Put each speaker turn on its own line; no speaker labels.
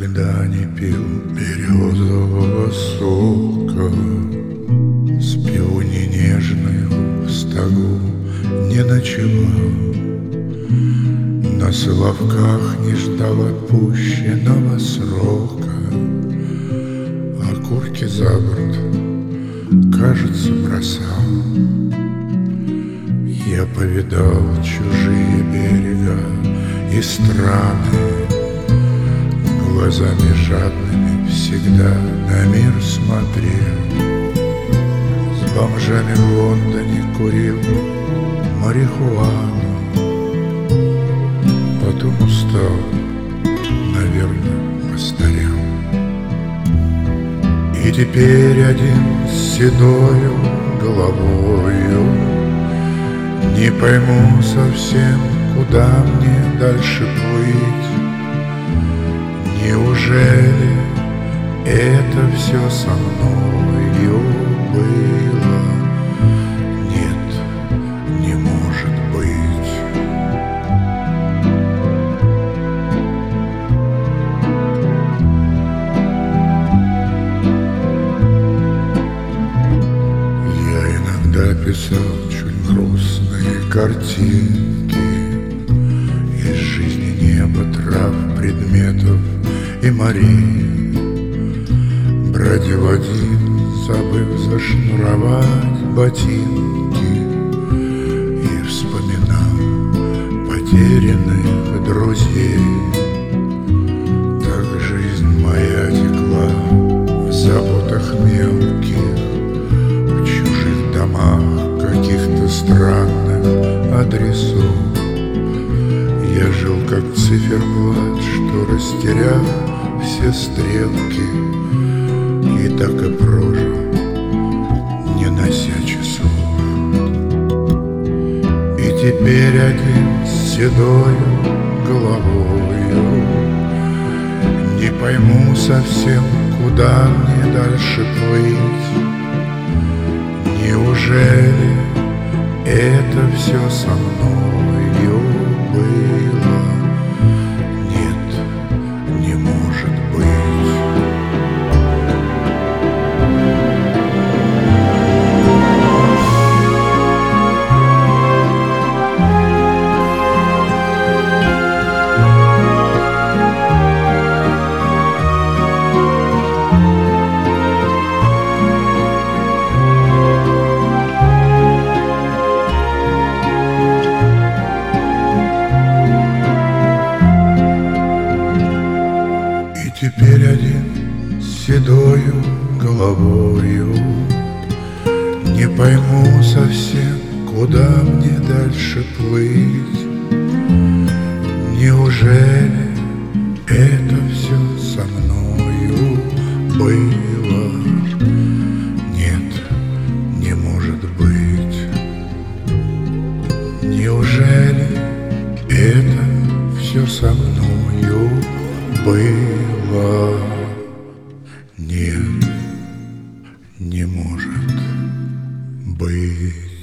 Никогда не пил березового сока, с пиони нежную в стогу не ночевал, на соловках не ждал отпущенного срока, окурки за борт, кажется, бросал. Я повидал чужие берега и страны, глазами жадными всегда на мир смотрел. С бомжами в Лондоне курил марихуану, потом устал, наверное, постарел. И теперь один с седою головою не пойму совсем, куда мне дальше плыть. Неужели это все со мною было? Нет, не может быть. Я иногда писал чуть грустные картинки из жизни неба, трав, предметов и морей. Бродил один, забыв зашнуровать ботинки, и вспоминал потерянных друзей. Так жизнь моя текла в заботах мелких, в чужих домах каких-то странных адресов. Я жил как циферблат, что растерял все стрелки, и так и прожил, не нося часов. И теперь один с седою головою не пойму совсем, куда мне дальше плыть. Неужели это все со мною было? Нет, не может быть. Теперь один с седою головою не пойму совсем, куда мне дальше плыть. Неужели это все со мною было? Нет, не может быть. Неужели это все со мною было? Нет, не может быть.